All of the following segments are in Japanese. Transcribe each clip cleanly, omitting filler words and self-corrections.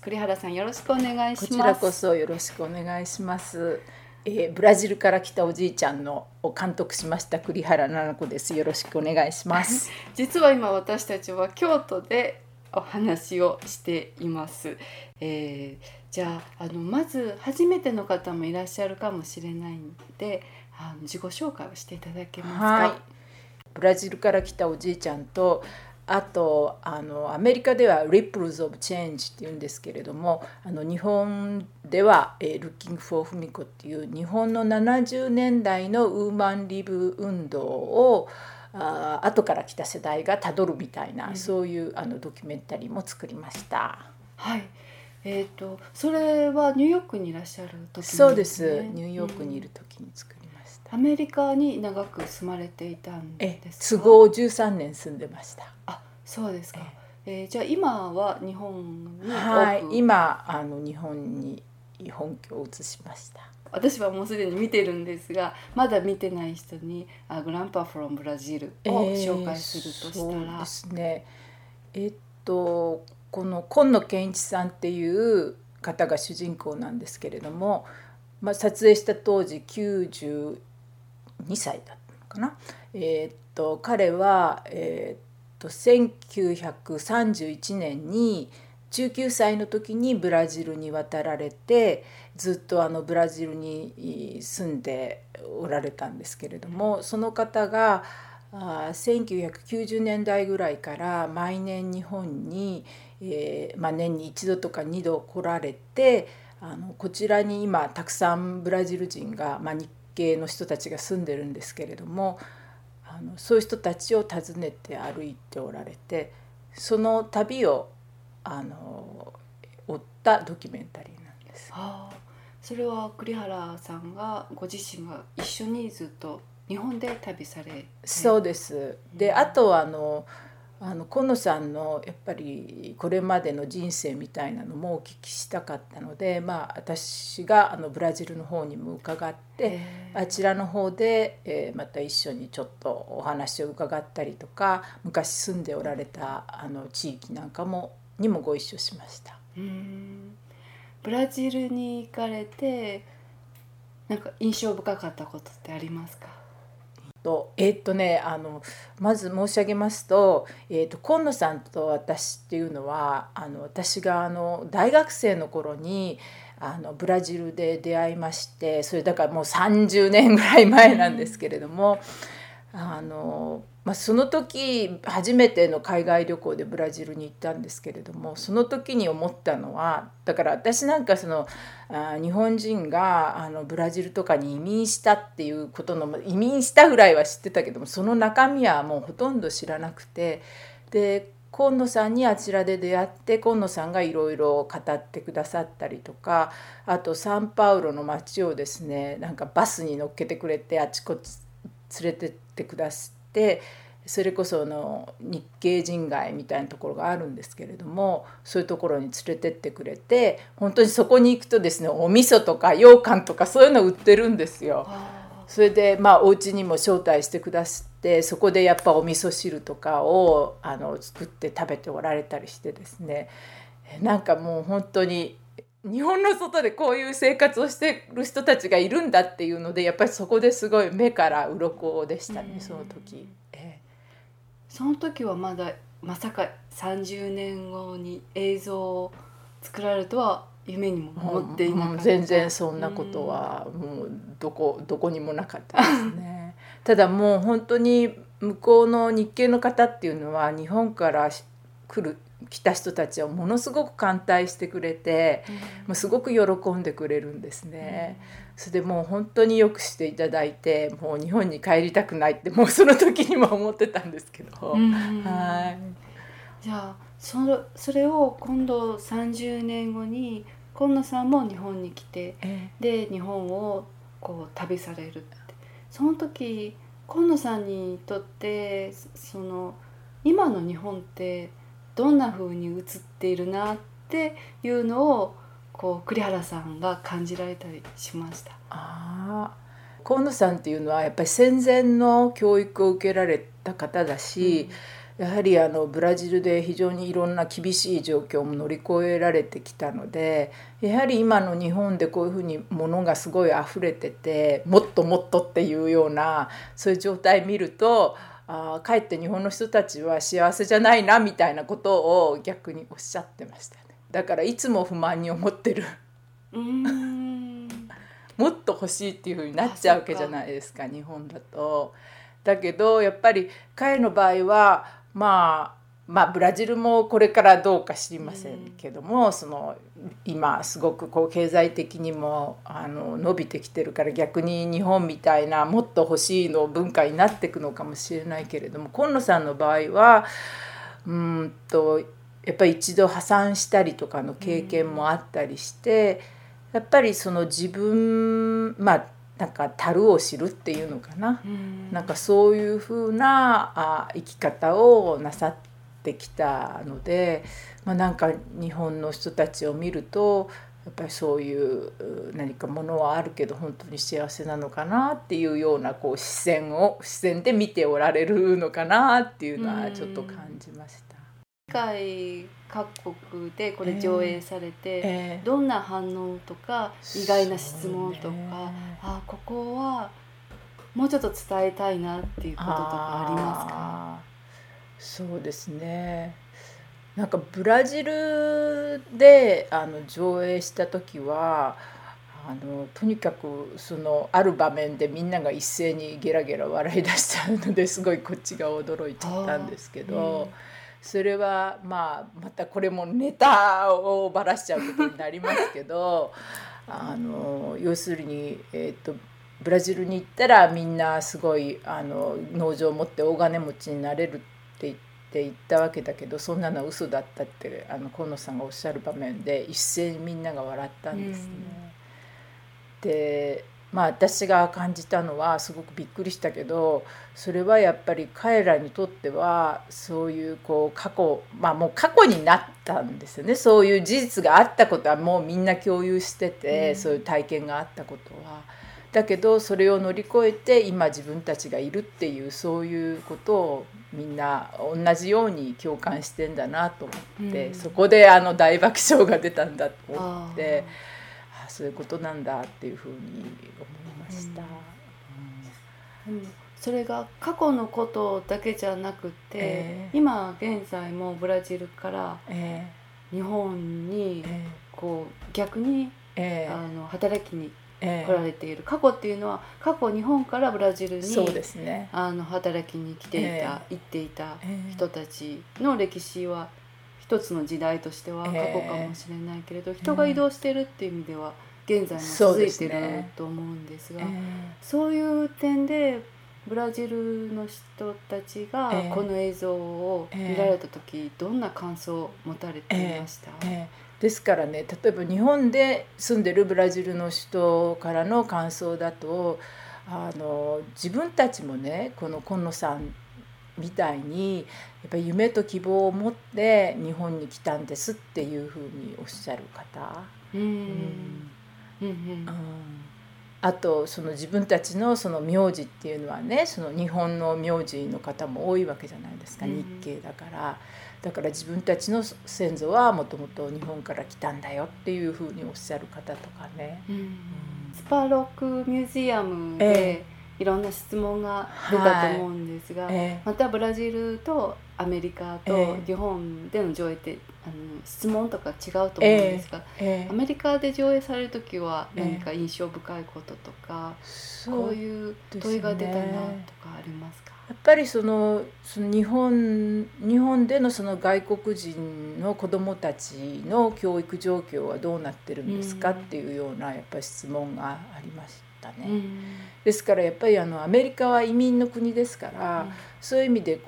栗原さん、よろしくお願いします。 こちらこそよろしくお願いします。ブラジルから来たおじいちゃんのを監督しました栗原菜々子です。よろしくお願いします。 実は今私たちは京都でお話をしています。じゃあ、まず初めての方もいらっしゃるかもしれないので、自己紹介をしていただけますか。 はい、ブラジルから来たおじいちゃんと、あとアメリカでは Ripples of Change っていうんですけれども、日本では、Looking for Fumiko っていう日本の70年代のウーマンリブ運動を後から来た世代がたどるみたいな、そういうドキュメンタリーも作りました。 はい。それはニューヨークにいらっしゃる時なんですね。 そうです。ニューヨークにいる時に作りました。 アメリカに長く住まれていたんですか。 都合13年住んでました。 あ、そうですか。じゃあ今は日本にはい、今日本に本拠を移しました。 私はもうすでに見てるんですが、まだ見てない人にグランパフロムブラジルを紹介するとしたら、 そうですね。この今野健一さんっていう方が主人公なんですけれども、撮影した当時92歳だったのかな。彼は、1931年に19歳の時にブラジルに渡られて、ずっとブラジルに住んでおられたんですけれども、その方が1990年代ぐらいから毎年日本に、年に1度とか2度来られて、こちらに今たくさんブラジル人が、日系の人たちが住んでるんですけれども、そういう人たちを訪ねて歩いておられて、その旅を追ったドキュメンタリーなんです。 それは栗原さんがご自身が一緒にずっと日本で旅されて。 そうです。で、あと今野さんのやっぱりこれまでの人生みたいなのもお聞きしたかったので、私がブラジルの方にも伺って、あちらの方で、また一緒にちょっとお話を伺ったりとか、昔住んでおられた地域なんかにもご一緒しました。 ブラジルに行かれてなんか印象深かったことってありますか。 まず申し上げますと、今野さんと私っていうのは私が大学生の頃にブラジルで出会いまして、それだからもう30年ぐらい前なんですけれども、その時初めての海外旅行でブラジルに行ったんですけれども、その時に思ったのは、だから私なんか日本人がブラジルとかに移民したっていうことの、移民したぐらいは知ってたけども、その中身はもうほとんど知らなくて、で今野さんにあちらで出会って、今野さんがいろいろ語ってくださったりとか、あとサンパウロの街をですね、なんかバスに乗っけてくれてあちこち連れてってくださって、それこそ日系人街みたいなところがあるんですけれども、そういうところに連れてってくれて、本当にそこに行くとですね、お味噌とか羊羹とかそういうの売ってるんですよ。それでお家にも招待してくださって、そこでやっぱお味噌汁とかを作って食べておられたりしてですね、なんかもう本当に日本の外でこういう生活をしてる人たちがいるんだっていうので、やっぱりそこですごい目から鱗でしたね、その時。 その時はまさか30年後に映像を作られるとは夢にも思っていなかった。 全然そんなことはもうどこにもなかったですね。ただもう本当に向こうの日系の方っていうのは、日本から来た人たちをものすごく歓待してくれて、もうすごく喜んでくれるんですね。それでもう本当によくしていただいて、もう日本に帰りたくないってもうその時にも思ってたんですけど、はい。 じゃあそれを今度30年後に今野さんも日本に来て、で日本をこう旅されるって、その時今野さんにとって今の日本ってどんな風に映っているなっていうのをこう栗原さんが感じられたりしました。 河野さんっていうのはやっぱり戦前の教育を受けられた方だし、 やはりブラジルで非常にいろんな厳しい状況も乗り越えられてきたので、やはり今の日本でこういうふうに物がすごい溢れてて、もっともっとっていうようなそういう状態見ると、かえって日本の人たちは幸せじゃないなみたいなことを逆におっしゃってましたね。だからいつも不満に思ってるもっと欲しいっていう風になっちゃうわけじゃないですか、日本だと。だけどやっぱり彼の場合はまあブラジルもこれからどうか知りませんけども、今すごく経済的にも伸びてきてるから、逆に日本みたいなもっと欲しいの文化になっていくのかもしれないけれども、今野さんの場合はやっぱり一度破産したりとかの経験もあったりして、やっぱり自分なんか樽を知るっていうのかな、なんかそういうふうな生き方をなさってきたので、なんか日本の人たちを見るとやっぱりそういう何かものはあるけど本当に幸せなのかなっていうような視線で見ておられるのかなっていうのはちょっと感じました。 世界各国でこれ上映されて、どんな反応とか意外な質問とか、ここはもうちょっと伝えたいなっていうこととかありますか？ そうですね、なんかブラジルで上映した時はとにかくある場面でみんなが一斉にゲラゲラ笑い出したのですごいこっちが驚いちゃったんですけど、それはまたこれもネタをばらしちゃうことになりますけど要するに、ブラジルに行ったらみんなすごい農場を持って大金持ちになれるって言ったわけだけど、そんなのは嘘だったって河野さんがおっしゃる場面で一斉にみんなが笑ったんですね。で私が感じたのはすごくびっくりしたけど、それはやっぱり彼らにとってはそういう過去もう過去になったんですよね。そういう事実があったことはもうみんな共有してて、そういう体験があったことは。だけどそれを乗り越えて今自分たちがいるっていうそういうことをみんな同じように共感してんだなと思って、そこで大爆笑が出たんだと思って。そういうことなんだっていうふうに思いました。 それが過去のことだけじゃなくて、今現在もブラジルから日本に逆に働きに来られている、過去っていうのは過去日本からブラジルに働きに来ていた、行っていた人たちの歴史は一つの時代としては過去かもしれないけれど、人が移動してるっていう意味では現在も続いてると思うんですが、そういう点でブラジルの人たちがこの映像を見られた時、どんな感想を持たれていました？ ですからね、例えば日本で住んでるブラジルの人からの感想だと、自分たちもねこの今野さんみたいにやっぱり夢と希望を持って日本に来たんですっていうふうにおっしゃる方、あと自分たちの名字っていうのはね、日本の名字の方も多いわけじゃないですか、日系だから。だから自分たちの先祖はもともと日本から来たんだよっていうふうにおっしゃる方とかね。 スパロックミュージアムで、いろんな質問が出たと思うんですが、またブラジルとアメリカと日本での上映って質問とか違うと思うんですが、アメリカで上映される時は何か印象深いこととか、こういう問いが出たなとかありますか？ やっぱり日本での外国人の子どもたちの教育状況はどうなってるんですかっていうようなやっぱり質問がありましたね。ですからやっぱりアメリカは移民の国ですから、そういう意味で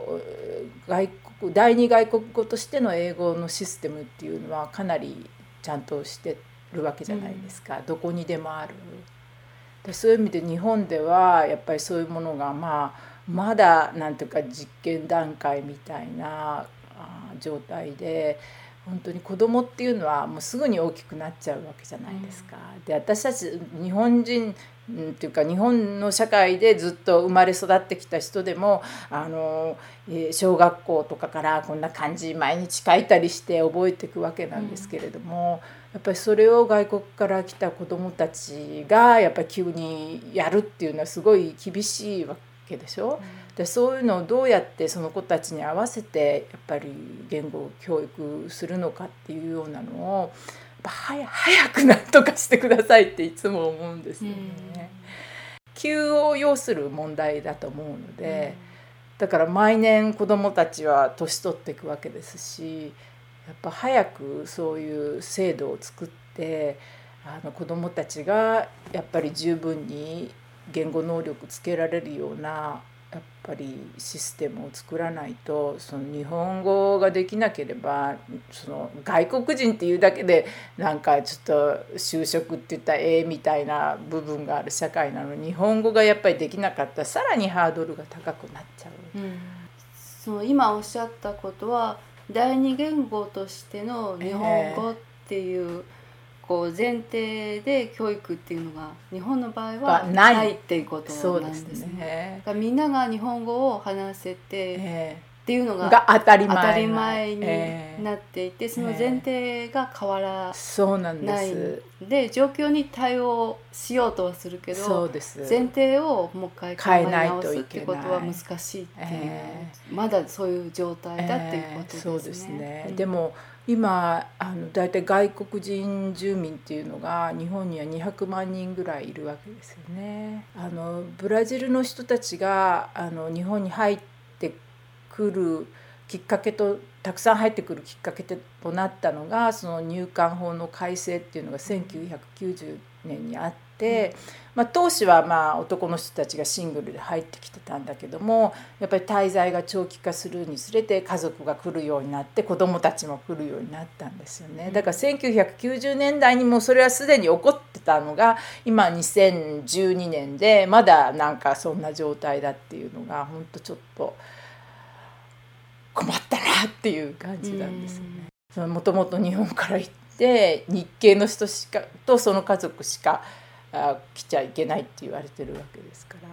第二外国語としての英語のシステムっていうのはかなりちゃんとしてるわけじゃないですか、どこにでもある。でそういう意味で日本ではやっぱりそういうものがまだなんていうか実験段階みたいな状態で、 本当に子供っていうのはもうすぐに大きくなっちゃうわけじゃないですか。で私たち日本人っていうか日本の社会でずっと生まれ育ってきた人でも小学校とかからこんな漢字毎日書いたりして覚えていくわけなんですけれども、やっぱりそれを外国から来た子どもたちがやっぱり急にやるっていうのはすごい厳しいわけでしょ。でそういうのをどうやってその子たちに合わせてやっぱり言語教育するのかっていうようなのをやっぱ早くなんとかしてくださいっていつも思うんですよね。急を要する問題だと思うので、だから毎年子どもたちは年取っていくわけですし、やっぱ早くそういう制度を作って子どもたちがやっぱり十分に言語能力つけられるようなやっぱりシステムを作らないと、その日本語ができなければその外国人っていうだけでなんかちょっと就職って言ったらみたいな部分がある社会なのに、日本語がやっぱりできなかったらさらにハードルが高くなっちゃう。 その今おっしゃったことは第二言語としての日本語っていうこう前提で教育っていうのが日本の場合はないっていうことなんですね。だからみんなが日本語を話せてっていうのが当たり前になっていて、その前提が変わらないで状況に対応しようとはするけど、前提をもう一回考え直すってことは難しいっていう、まだそういう状態だっていうことですね。 そうですね。でも今だいたい外国人住民っていうのが日本には200万人ぐらいいるわけですよね。ブラジルの人たちが日本に入ってくるきっかけとたくさん入ってくるきっかけとなったのがその入管法の改正っていうのが1990年にあって、当初は男の人たちがシングルで入ってきてたんだけども、やっぱり滞在が長期化するにつれて家族が来るようになって子どもたちも来るようになったんですよね。だから1990年代にもそれはすでに起こってたのが今2012年でまだなんかそんな状態だっていうのが本当ちょっと困ったなっていう感じなんですよね。もともと日本から行って日系の人とその家族しか来ちゃいけないって言われてるわけですから、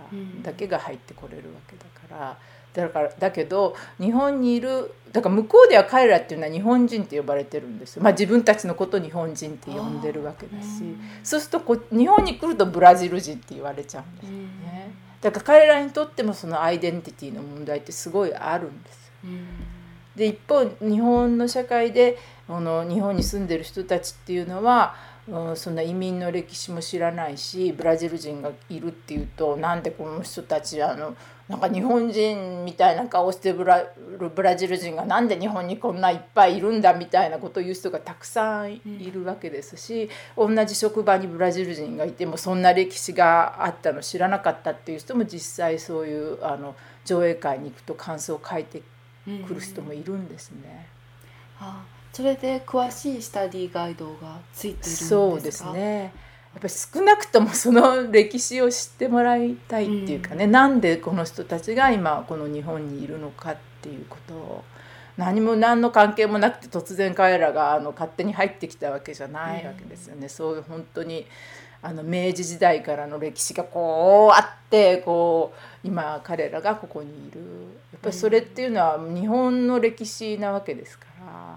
だけが入ってこれるわけだけど日本にいるだから向こうでは彼らっていうのは日本人って呼ばれてるんですよ。自分たちのことを日本人って呼んでるわけだし、そうすると日本に来るとブラジル人って言われちゃうんですよね。だから彼らにとってもそのアイデンティティの問題ってすごいあるんです。で一方日本の社会で日本に住んでる人たちっていうのはそんな移民の歴史も知らないし、ブラジル人がいるっていうとなんでこの人たちなんか日本人みたいな顔してるブラジル人がなんで日本にこんないっぱいいるんだみたいなことを言う人がたくさんいるわけですし、同じ職場にブラジル人がいてもそんな歴史があったの知らなかったっていう人も実際そういう上映会に行くと感想を書いてくる人もいるんですね。 それで詳しいスタディガイドがついているんですか？ そうですね。やっぱり少なくともその歴史を知ってもらいたいっていうかね、なんでこの人たちが今この日本にいるのかっていうことを何の関係もなくて突然彼らが勝手に入ってきたわけじゃないわけですよね。そういう本当に明治時代からの歴史がこうあって今彼らがここにいる、やっぱりそれっていうのは日本の歴史なわけですから。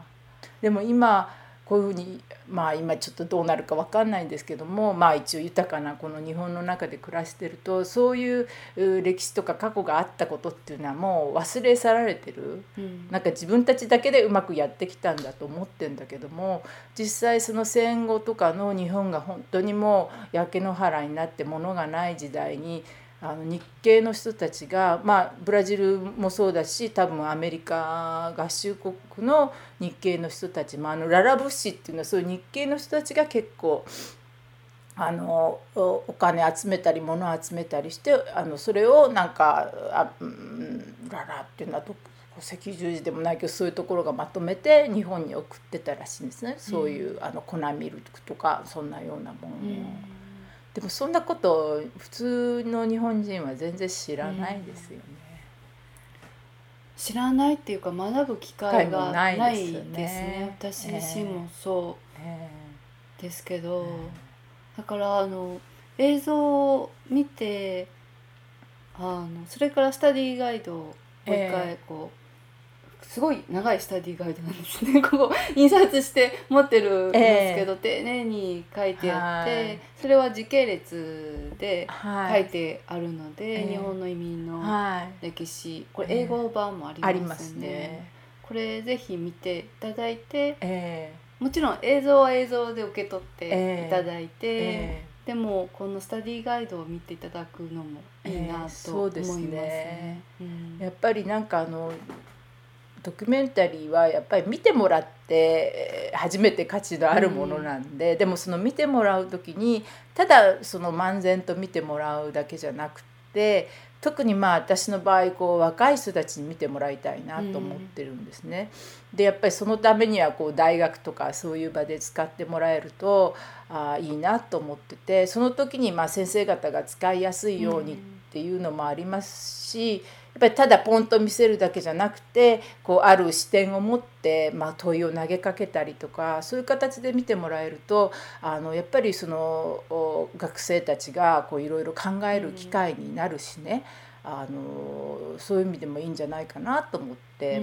でも今こういうふうに今ちょっとどうなるか分かんないんですけども、一応豊かなこの日本の中で暮らしてるとそういう歴史とか過去があったことっていうのはもう忘れ去られてる、なんか自分たちだけでうまくやってきたんだと思ってんだけども、実際その戦後とかの日本が本当にもう焼け野原になって物がない時代に日系の人たちが、ブラジルもそうだし多分アメリカ合衆国の日系の人たちもララ物資っていうのはそういう日系の人たちが結構お金集めたり物を集めたりしてそれをなんかララっていうのは赤十字でもないけどそういうところがまとめて日本に送ってたらしいんですね。そういう粉ミルクとかそんなようなものを。でもそんなこと普通の日本人は全然知らないですよね。 知らないっていうか学ぶ機会がないですね。私自身もそうですけど、だから映像を見てそれからスタディガイドをもう一回すごい長いスタディガイドなんですね。ここ印刷して持ってるんですけど、丁寧に書いてあって、それは時系列で書いてあるので、日本の移民の歴史、これ英語版もありますね。これぜひ見ていただいて、もちろん映像は映像で受け取っていただいて、でもこのスタディガイドを見ていただくのもいいなと思いますね。 やっぱりなんかドキュメンタリーはやっぱり見てもらって初めて価値のあるものなんで、でもその見てもらう時にただその漫然と見てもらうだけじゃなくて、特に私の場合若い人たちに見てもらいたいなと思ってるんですね。でやっぱりそのためには大学とかそういう場で使ってもらえるといいなと思ってて、その時に先生方が使いやすいようにっていうのもありますし、やっぱりただポンと見せるだけじゃなくてある視点を持って問いを投げかけたりとか、そういう形で見てもらえるとやっぱりその学生たちがいろいろ考える機会になるしね、そういう意味でもいいんじゃないかなと思って、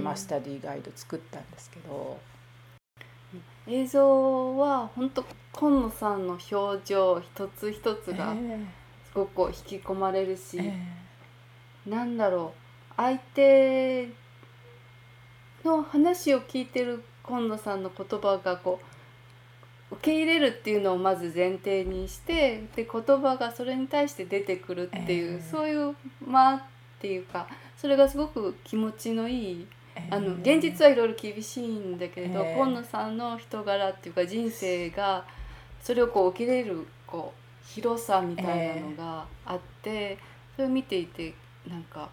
スタディガイド作ったんですけど、 映像は本当今野さんの表情一つ一つがすごく引き込まれるし、なんだろう、相手の話を聞いてる今野さんの言葉が受け入れるっていうのをまず前提にして、で言葉がそれに対して出てくるっていう、そういうっていうか、それがすごく気持ちのいい、現実はいろいろ厳しいんだけれど、今野さんの人柄っていうか人生がそれを受け入れる広さみたいなのがあって、それを見ていてなんか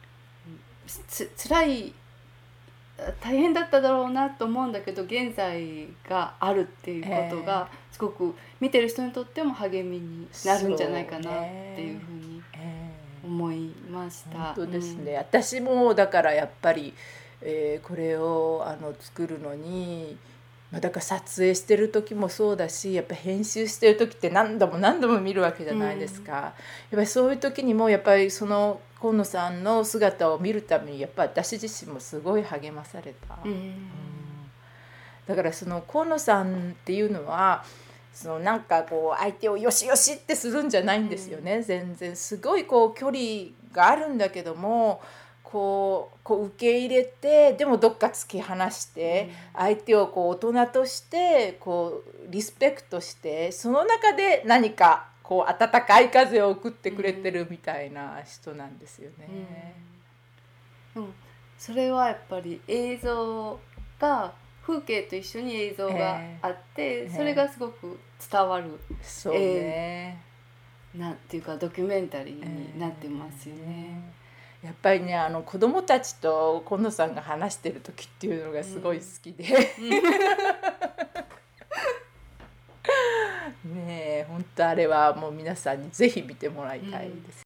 辛い大変だっただろうなと思うんだけど、現在があるっていうことがすごく見てる人にとっても励みになるんじゃないかなっていうふうに思いました。 本当ですね、私もだからやっぱり、これを作るのにだから撮影してる時もそうだし、やっぱ編集してる時って何度も何度も見るわけじゃないですか。やっぱりそういう時にもやっぱりその今野さんの姿を見るためにやっぱり私自身もすごい励まされた。だからその今野さんっていうのはなんか相手をよしよしってするんじゃないんですよね。全然すごい距離があるんだけども受け入れて、でもどっか突き放して相手を大人としてリスペクトして、その中で何か温かい風を送ってくれてるみたいな人なんですよね。 それはやっぱり映像が風景と一緒に映像があって、それがすごく伝わる、 そうね、 なんていうかドキュメンタリーになってますよね。 やっぱりね子どもたちと今野さんが話してる時っていうのがすごい好きで、ねえ本当あれはもう皆さんにぜひ見てもらいたいです。